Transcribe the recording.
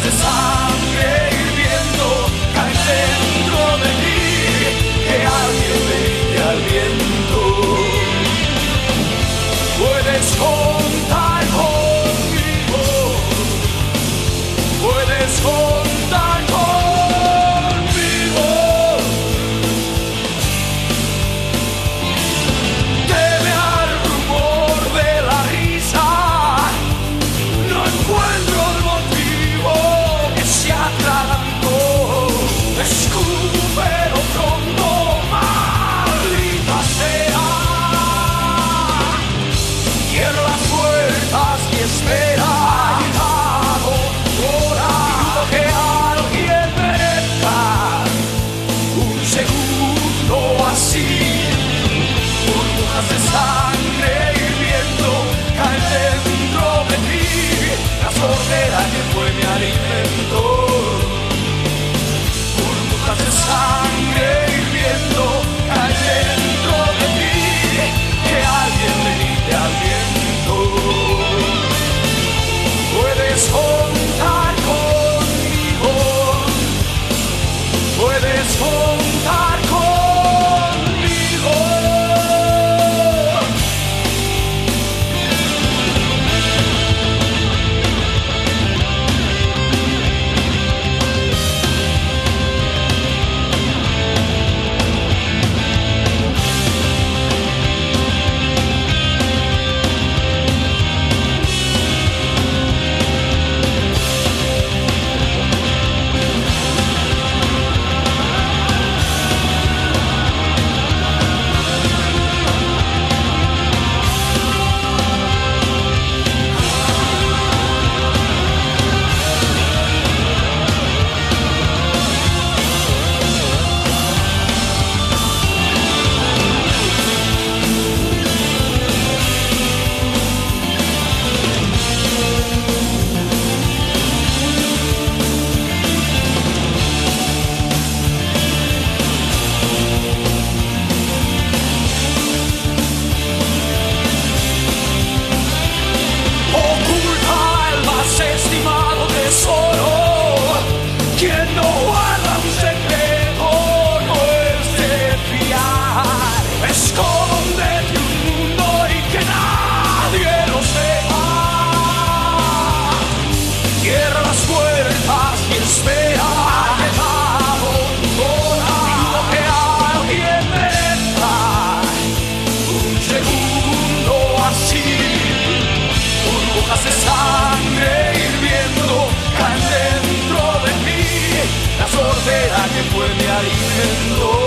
de sangre hirviendo caen dentro de mí, que alguien me grite al viento. Puedes contar conmigo, puedes contar conmigo. Teme al rumor de la risa, no encuentro el motivo que se atragantó. Escúpelo pronto, maldita sea. Cierra las puertas y espera. Ha llegado tu hora. Dudo que alguien merezca un segundo así. Burbujas de sangre hirviendo caen dentro de mí, la sordera que fue mi alimento. Burbujas de sangre hirviendo caen dentro de mí, que alguien me grite al viento. Puedes contar conmigo, puedes contar conmigo. Quien no guarda un secreto no es de fiar. Escóndete un mundo y que nadie lo sepa. Cierra las puertas y espera. Ha llegado tu hora. Dudo que alguien merezca un segundo así. Burbujas de sangre hirviendo caen dentro de mí, la sordera que fue mi alimento.